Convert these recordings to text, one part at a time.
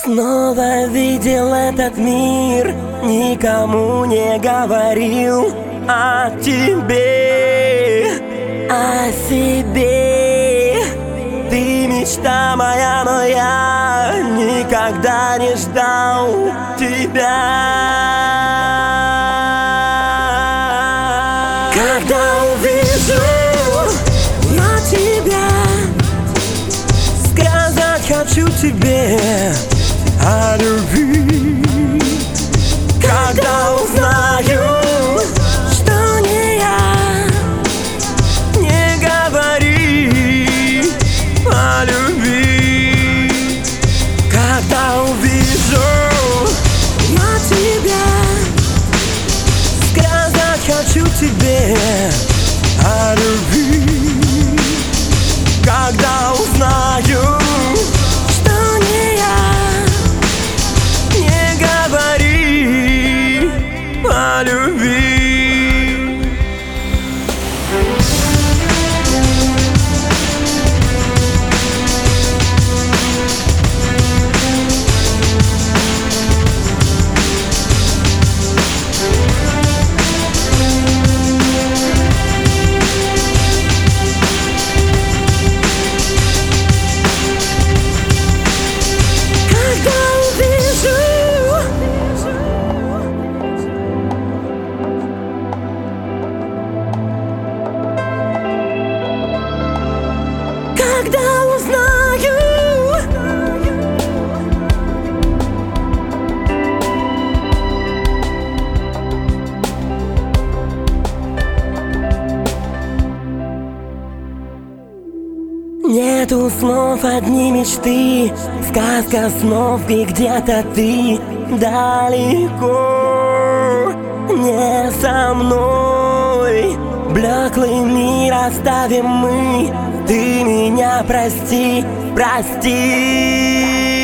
Снова видел этот мир, никому не говорил о тебе, о себе. Ты мечта моя, но я никогда не ждал тебя. Когда увижу я тебя, сказать хочу тебе о любви. Когда узнаю, что не я, не говори о любви. Когда увижу я тебя, сказать хочу тебе о любви. Когда узнаю, что не я, не говори о любви. Когда узнаю, нету слов, одни мечты, сказка снов, и где-то ты далеко не со мной. Блеклый мир оставим мы, ты меня прости, прости.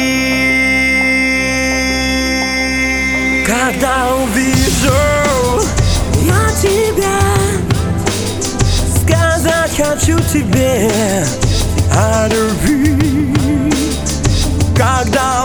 Когда увижу я тебя, сказать хочу тебе о любви. Когда